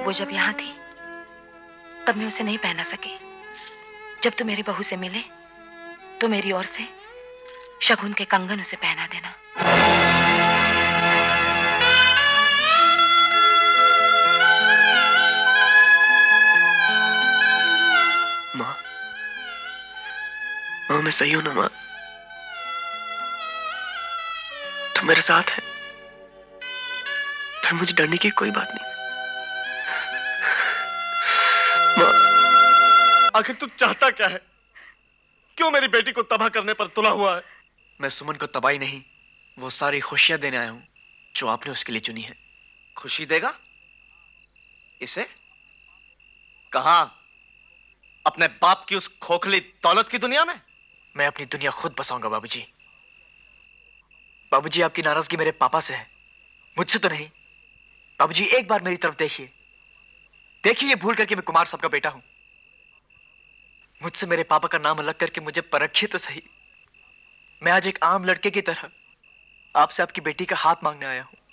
वो जब यहाँ थी तब मैं उसे नहीं पहना सकी। जब तू मेरी बहू से मिले तो मेरी ओर से शगुन के कंगन उसे पहना देना। माँ, माँ मैं सही हूं ना माँ? तुम मेरे साथ है, फिर मुझे डरने की कोई बात नहीं। माँ, आखिर तू चाहता क्या है? क्यों मेरी बेटी को तबाह करने पर तुला हुआ है? मैं सुमन को तबाही नहीं, वो सारी खुशियां देने आया हूं जो आपने उसके लिए चुनी है। खुशी देगा इसे? कहां? अपने बाप की उस खोखली दौलत की दुनिया में? मैं अपनी दुनिया खुद बसाऊंगा बाबूजी। बाबूजी, आपकी नाराजगी मेरे पापा से है, मुझसे तो नहीं। बाबूजी, एक बार मेरी तरफ देखिए, देखिए ये भूल करके मैं कुमार साहब का बेटा हूं। मुझसे मेरे पापा का नाम अलग करके मुझे परखिए तो सही। मैं आज एक आम लड़के की तरह आपसे आपकी बेटी का हाथ मांगने आया हूं।